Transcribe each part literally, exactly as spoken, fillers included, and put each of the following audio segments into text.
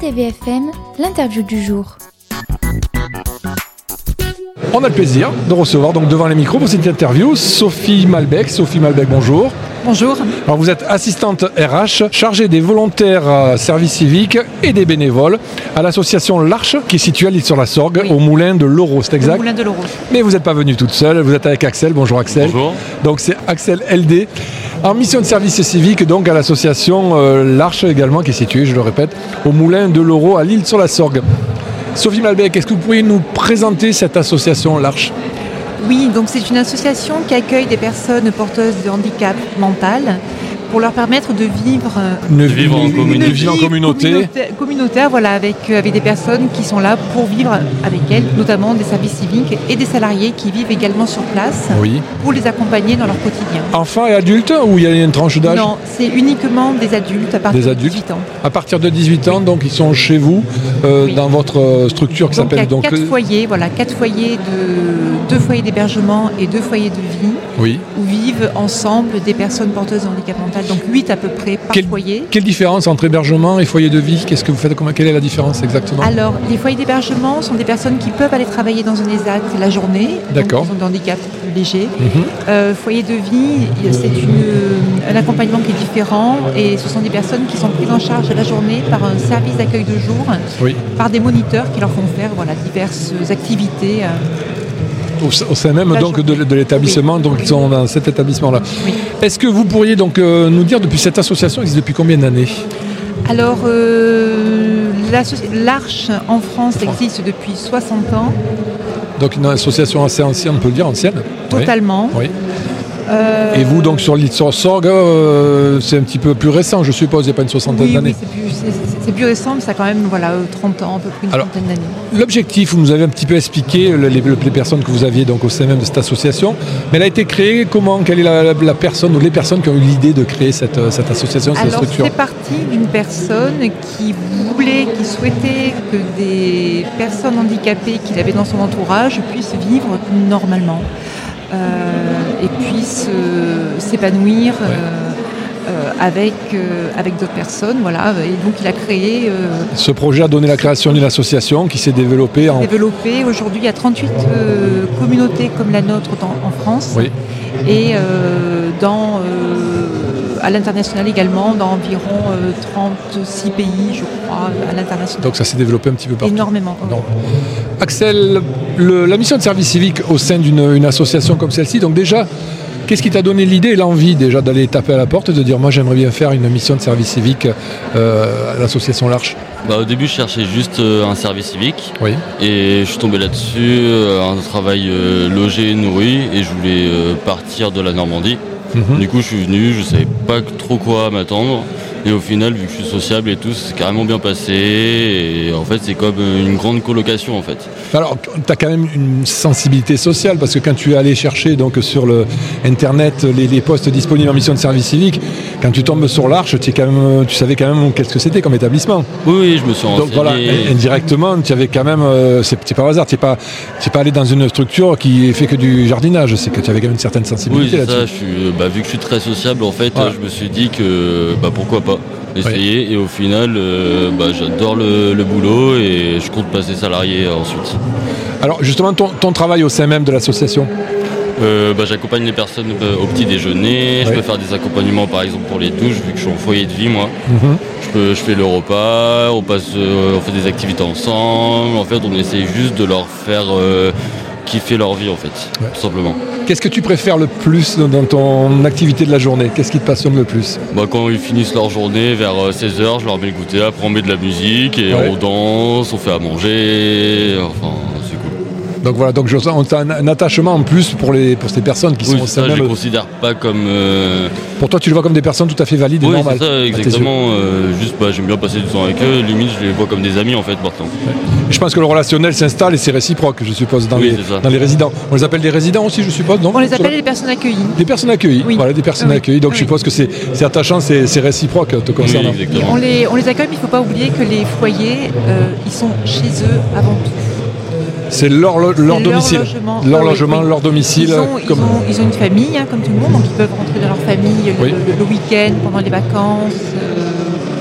T V F M, l'interview du jour. On a le plaisir de recevoir donc devant les micros pour cette interview Sophie Malbec. Sophie Malbec, bonjour. Bonjour. Alors vous êtes assistante R H, chargée des volontaires euh, service civique et des bénévoles à l'association L'Arche qui est située à l'Île-sur-la-Sorgue, oui. Au moulin de l'Aureau, c'est exact? Au moulin de l'Aureau. Mais vous n'êtes pas venue toute seule, vous êtes avec Axel. Bonjour Axel. Bonjour. Donc c'est Axel L D. En mission de service civique donc à l'association euh, L'Arche également qui est située, je le répète, au moulin de l'Aureau à l'Île-sur-la-Sorgue. Sophie Malbec, est-ce que vous pourriez nous présenter cette association L'Arche ? Oui, donc c'est une association qui accueille des personnes porteuses de handicap mental pour leur permettre de vivre, Une de vivre en, une, commune, une vie en communauté. communautaire, communautaire voilà, avec, avec des personnes qui sont là pour vivre avec elles, notamment des services civiques et des salariés qui vivent également sur place, Oui. pour les accompagner dans leur quotidien. Enfants et adultes ou il y a une tranche d'âge ? Non, c'est uniquement des adultes à partir Des adultes. de dix-huit ans. À partir de dix-huit ans, donc ils sont chez vous, euh, Oui. dans votre euh, structure qui Donc il y s'appelle a donc. quatre euh, foyers, voilà, quatre foyers de deux foyers d'hébergement et deux foyers de vie. Oui. Où vivent ensemble des personnes porteuses de handicap mental, donc huit à peu près par Quel- foyer. Quelle différence entre hébergement et foyer de vie ? Qu'est-ce que vous faites ? Comment, quelle est la différence exactement ? Alors, les foyers d'hébergement sont des personnes qui peuvent aller travailler dans un ESAT la journée, D'accord. donc ils ont des handicaps plus légers. Mhm. Euh, foyer de vie, c'est une, un accompagnement qui est différent et ce sont des personnes qui sont prises en charge à la journée par un service d'accueil de jour, Oui. par des moniteurs qui leur font faire voilà, diverses activités. euh, Au, au sein même La donc journée. de, de l'établissement, Oui. donc ils sont dans cet établissement-là. Oui. Est-ce que vous pourriez donc euh, nous dire depuis cette association existe depuis combien d'années ? Alors, euh, l'asso- l'Arche en France existe depuis soixante ans, Donc une association assez ancienne, on peut le dire ancienne. totalement. Oui. Oui. Euh, Et vous donc sur l'île sur Sorgue, euh, c'est un petit peu plus récent, je suppose, il n'y a pas une soixantaine oui, d'années. oui, c'est plus, c'est- c'est- c'est plus récent, mais ça a quand même voilà, euh, trente ans, à peu près une Alors, trentaine d'années. L'objectif, vous nous avez un petit peu expliqué les, les- les personnes que vous aviez donc au sein même de cette association, mais elle a été créée comment ? Quelle est la, la- la personne ou les personnes qui ont eu l'idée de créer cette, euh, cette association, cette Alors, structure ? c'est parti d'une personne qui voulait, qui souhaitait que des personnes handicapées qu'il avait dans son entourage puissent vivre normalement euh, et puissent euh, s'épanouir Ouais. euh, euh, avec, euh, avec d'autres personnes. Voilà. Et donc, il a créé... euh, Ce projet a donné la création d'une association qui s'est développée en... développé. Aujourd'hui, il y a trente-huit euh, communautés comme la nôtre dans- en France Oui. et euh, dans, euh, à l'international également, dans environ euh, trente-six pays, je crois, à l'international. Donc ça s'est développé un petit peu partout. Énormément. Non. Axel, le- la mission de service civique au sein d'une une association comme celle-ci, donc déjà, qu'est-ce qui t'a donné l'idée et l'envie déjà d'aller taper à la porte et de dire moi j'aimerais bien faire une mission de service civique euh, à l'association L'Arche ? Bah, au début, je cherchais juste euh, un service civique Oui. et je suis tombé là-dessus, euh, un travail euh, logé, nourri, et je voulais euh, partir de la Normandie. Mhm. Du coup, je suis venu, je savais pas trop quoi m'attendre. Et au final, vu que je suis sociable et tout, c'est carrément bien passé. Et en fait, c'est comme une grande colocation en fait. Alors, tu as quand même une sensibilité sociale parce que quand tu es allé chercher donc, sur le Internet les, les postes disponibles en mission de service civique, quand tu tombes sur l'Arche, tu, es quand même, tu savais quand même qu'est-ce que c'était comme établissement. Oui, oui, je me suis Donc renseigné. voilà, indirectement, tu avais quand même, euh, c'est, c'est pas au hasard, tu n'es pas, t'es pas allé dans une structure qui fait que du jardinage, c'est que tu avais quand même une certaine Oui, sensibilité c'est ça. là-dessus. Je suis, bah, vu que je suis très sociable, en fait, Ouais. je me suis dit que bah, pourquoi pas essayer. Et au final, euh, bah, j'adore le, le boulot et je compte passer salarié euh, ensuite. Alors justement, ton, ton travail au sein même de l'association, Euh, bah, j'accompagne les personnes euh, au petit déjeuner. Je Ouais. peux faire des accompagnements, par exemple pour les douches, vu que je suis en foyer de vie, moi. Mhm. Je, peux, je fais le repas, on passe, euh, on fait des activités ensemble. En fait, on essaye juste de leur faire euh, kiffer leur vie, en fait, Ouais. tout simplement. Qu'est-ce que tu préfères le plus dans ton activité de la journée ? Qu'est-ce qui te passionne le plus ? Bah, quand ils finissent leur journée vers euh, seize heures, je leur mets le goûter, après on met de la musique et Ouais. on danse, on fait à manger, enfin c'est cool. Donc voilà, donc je sens on a un, un attachement en plus pour, les, pour ces personnes qui Oui, sont au c'est ça, sein je les même. considère pas comme... euh, Pour toi, tu les vois comme des personnes tout à fait valides et Oui, normales. c'est ça, à tes yeux. exactement. euh, juste, bah, j'aime bien passer du temps avec eux, limite je les vois comme des amis en fait maintenant. Et je pense que le relationnel s'installe et c'est réciproque, je suppose, dans, Oui, les, c'est ça. dans les résidents. On les appelle des résidents aussi, je suppose, non ? On les appelle les personnes accueillies. Des personnes accueillies, Oui. voilà, des personnes Oui. accueilles. Donc Oui. je suppose que c'est, c'est attachant, c'est, c'est réciproque te Oui, concernant. exactement. On les, on les accueille, mais il ne faut pas oublier que les foyers, euh, ils sont chez eux avant tout. C'est leur, leur, leur C'est domicile. logement, Leur Ah oui, logement, oui. leur domicile. Ils ont, ils comme... ont- ils ont une famille, hein, comme tout le monde, donc ils peuvent rentrer dans leur famille le, Oui. le- le week-end, pendant les vacances. euh,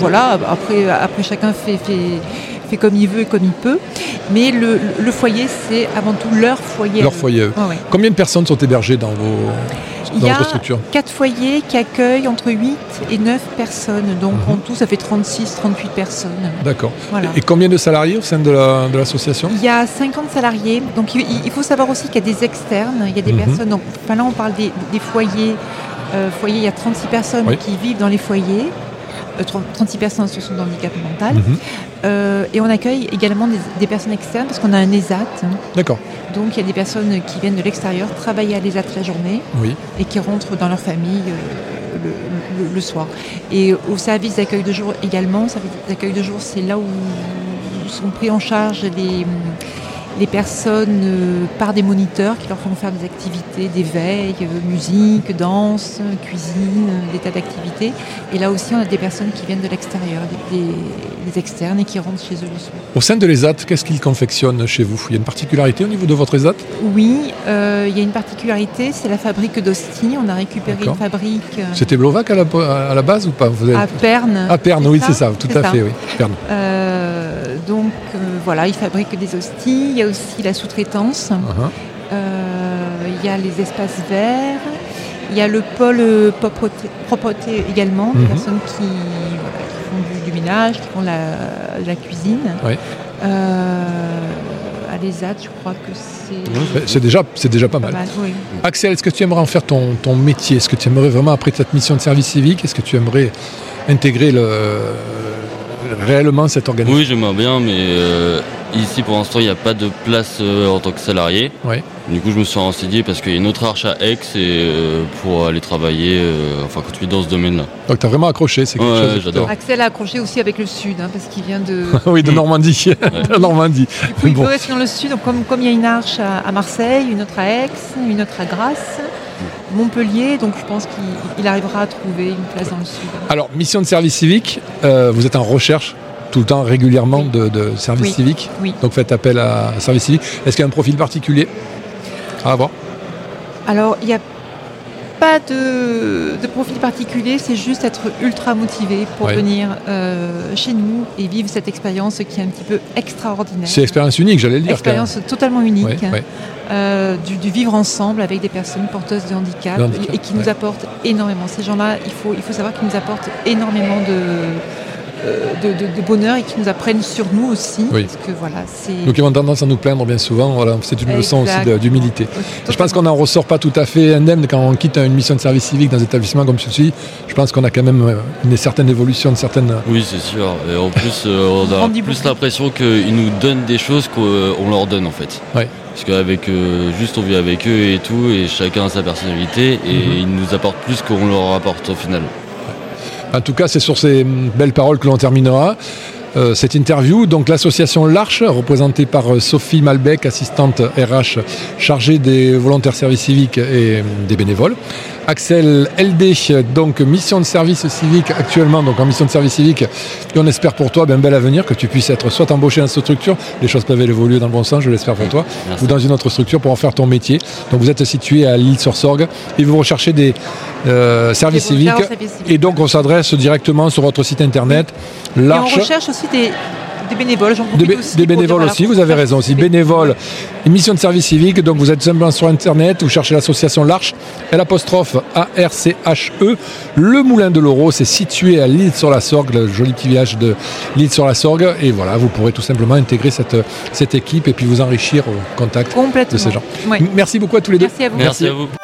voilà, après, après chacun fait, fait, fait comme il veut et comme il peut. Mais le, le foyer, c'est avant tout leur foyer. Leur foyer. Ouais, ouais. Combien de personnes sont hébergées dans, vos, dans votre structure ? Il y a quatre foyers qui accueillent entre huit et neuf personnes. Donc mm-hmm. en tout, ça fait trente-six, trente-huit personnes. D'accord. Voilà. Et combien de salariés au sein de, la, de l'association ? Il y a cinquante salariés. Donc il, il faut savoir aussi qu'il y a des externes. Il y a des mm-hmm. personnes. Donc, enfin, là, on parle des, des foyers. Euh, foyers, il y a trente-six personnes oui. qui vivent dans les foyers. Euh, trente-six personnes en situation de handicap mental. Mm-hmm. Euh, et on accueille également des, des personnes externes parce qu'on a un E S A T. D'accord. Donc il y a des personnes qui viennent de l'extérieur travailler à l'E S A T la journée oui. et qui rentrent dans leur famille euh, le, le, le soir. Et au service d'accueil de jour également, service d'accueil de jour, c'est là où sont pris en charge les, les personnes euh, par des moniteurs qui leur font faire des activités d'éveil, euh, musique, danse, cuisine, euh, des tas d'activités. Et là aussi, on a des personnes qui viennent de l'extérieur, des, des, des externes et qui rentrent chez eux le soir. Au sein de l'E S A T, qu'est-ce qu'ils confectionnent chez vous ? Il y a une particularité au niveau de votre E S A T ? Oui, euh, il y a une particularité, c'est la fabrique d'hosties. On a récupéré D'accord. une fabrique... Euh, C'était Blovac à la, à la base ou pas ? Vous avez... À Perne. À Perne, oui, ça c'est ça, tout c'est à ça. fait, oui. Perne. Euh, donc euh, voilà, ils fabriquent des hosties. Il y a aussi la sous-traitance. Uh-huh. Euh, il y a les espaces verts. Il y a le pôle propreté, propreté également, des mm-hmm. personnes qui, voilà, qui font du, du ménage, qui font la, la cuisine. Oui. Euh, à l'E S A T, je crois que c'est... C'est déjà, c'est déjà pas, pas mal. mal oui. Axel, est-ce que tu aimerais en faire ton, ton métier ? Est-ce que tu aimerais vraiment, après cette mission de service civique, est-ce que tu aimerais intégrer le, réellement cette organisation ? Oui, j'aimerais bien, mais euh, ici, pour l'instant, il n'y a pas de place euh, en tant que salarié. Oui. Du coup, je me suis renseigné parce qu'il y a une autre arche à Aix et, euh, pour aller travailler, euh, enfin, continuer dans ce domaine-là. Donc, tu as vraiment accroché, c'est quelque ouais, chose. J'adore. Axel a accroché aussi avec le Sud, hein, parce qu'il vient de... oui, de Normandie. Ouais. de Normandie. Du coup, il bon. peut rester dans le Sud. Donc, comme, comme il y a une arche à, à Marseille, une autre à Aix, une autre à Grasse, Montpellier, donc je pense qu'il il arrivera à trouver une place dans le Sud. Alors, mission de service civique, euh, vous êtes en recherche tout le temps, régulièrement, oui. de, de service oui. civique. Oui. Donc, faites appel à service civique. Est-ce qu'il y a un profil particulier à avoir ? Alors, il n'y a pas de, de profil particulier, c'est juste être ultra motivé pour ouais. venir euh, chez nous et vivre cette expérience qui est un petit peu extraordinaire. C'est une expérience unique, j'allais le dire. Expérience totalement unique, ouais, ouais. Euh, du, du vivre ensemble avec des personnes porteuses de handicap, de handicap et qui ouais. nous apportent énormément. Ces gens-là, il faut, il faut savoir qu'ils nous apportent énormément de... De, de, de bonheur et qui nous apprennent sur nous aussi. Oui. Parce que, voilà, c'est... Donc ils ont tendance à nous plaindre bien souvent. Voilà, c'est une leçon exact. aussi de, d'humilité. Oui, je pense qu'on n'en ressort pas tout à fait indemne quand on quitte une mission de service civique dans un établissement comme celui-ci. Je pense qu'on a quand même une certaine évolution, une certaine... Oui, c'est sûr. Et en plus, euh, on a plus beaucoup. l'impression qu'ils nous donnent des choses qu'on leur donne en fait. Oui. Parce qu'avec euh, juste on vit avec eux et tout, et chacun a sa personnalité, et mm-hmm. ils nous apportent plus qu'on leur apporte au final. En tout cas, c'est sur ces belles paroles que l'on terminera euh, cette interview. Donc l'association L'Arche, représentée par Sophie Malbec, assistante R H chargée des volontaires service civique et des bénévoles. Axel L D, donc mission de service civique actuellement, donc en mission de service civique, et on espère pour toi ben, un bel avenir, que tu puisses être soit embauché dans cette structure, les choses peuvent évoluer dans le bon sens, je l'espère pour toi, Merci. ou dans une autre structure pour en faire ton métier. Donc vous êtes situé à L'Isle-sur-Sorgue et vous recherchez des euh, services civiques, et donc on s'adresse directement sur votre site internet. L'Arche. Et on recherche aussi des... Des bénévoles, j'en profite des, aussi. Des bénévoles dire, aussi, voilà, vous avez raison aussi. Bénévoles, émission de service civique, donc vous êtes simplement sur Internet, vous cherchez l'association L'Arche, l'apostrophe A R C H E. Le Moulin de l'Euro, c'est situé à L'Isle-sur-la-Sorgue, le joli petit village de L'Isle-sur-la-Sorgue. Et voilà, vous pourrez tout simplement intégrer cette, cette équipe et puis vous enrichir au contact de ces gens. Oui. Merci beaucoup à tous les deux. Merci à vous. Merci à vous.